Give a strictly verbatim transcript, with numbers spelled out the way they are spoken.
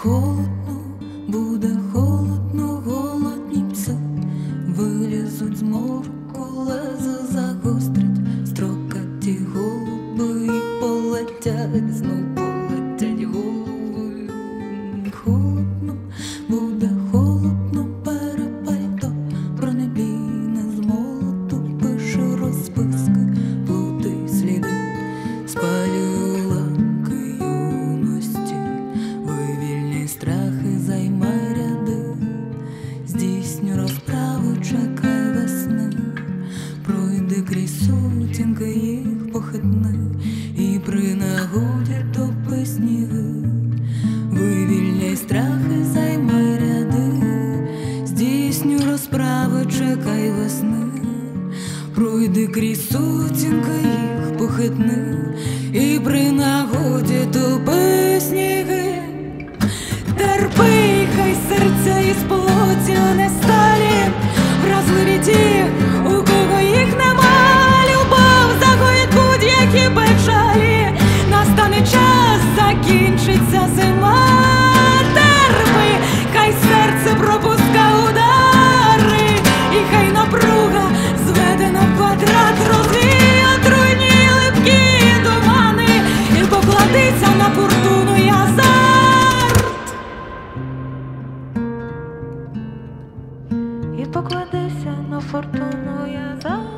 Холодно, буде холодно, голодні пси вилізуть з морку, лезо загострять, строкаті голуби і полетять, знов полетять голуби. Холодно, буде холодно, бери пальто, бронебійне з молоту, пише розписки, плутай сліди, спалюй ламки юності, вивільняй страхи, займай ряди, здійсню розправу, чекай весни, пройди крізь сутінки їх похитни, і при нагоді топи сніги. Вивільняй страхи, займай ряди, здійсню розправи, чекай весни, пройди крізь сутінки їх похитни, і при нагоді топи сніги. Терпи, хай серця із плоті, а не сталі, вразливі ті, у кого їх нема. Любов загоїть будь-які печалі, настане час, закінчиться зима. Терпи, хай серце пропуска удари, і хай напруга зведена в квадрат, розвіє отруйні липкі тумани, і покладися на фортуну й азарт. І покладися на фортуну й азарт.